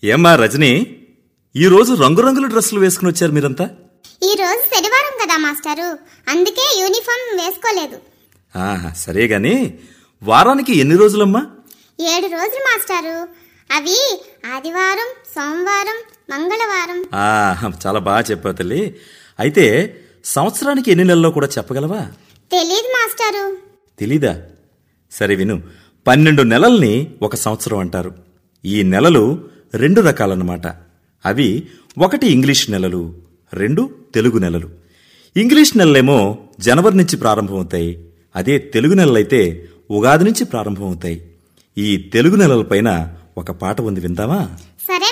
ఏమ్మా రజని, ఈరోజు రంగురంగుల డ్రెస్సులు వేసుకుని వచ్చారు మీరంతా? ఈ రోజు శనివారం కదా మాస్టారు, అందుకే యూనిఫామ్ వేసుకోలేదు. సరే గాని వారానికి ఎన్ని రోజులమ్మా? 7 రోజులు మాస్టారు. అవి ఆదివారం, సోమవారం, మంగళవారం. చాలా బాగా చెప్పావు తల్లి. అయితే సంవత్సరానికి ఎన్ని నెలల్లో కూడా చెప్పగలవా? తెలీదు మాస్టారు. తెలీదా? సరే విను. 12 నెలల్ని ఒక సంవత్సరం అంటారు. ఈ నెలలు 2 రకాలన్నమాట. అవి 1 ఇంగ్లీష్ నెలలు, 2 తెలుగు నెలలు. ఇంగ్లీష్ నెలలేమో జనవరి నుంచి ప్రారంభమవుతాయి. అదే తెలుగు నెలలైతే ఉగాది నుంచి ప్రారంభమవుతాయి. ఈ తెలుగు నెలలపైన ఒక పాట ఉంది, విందామా? సరే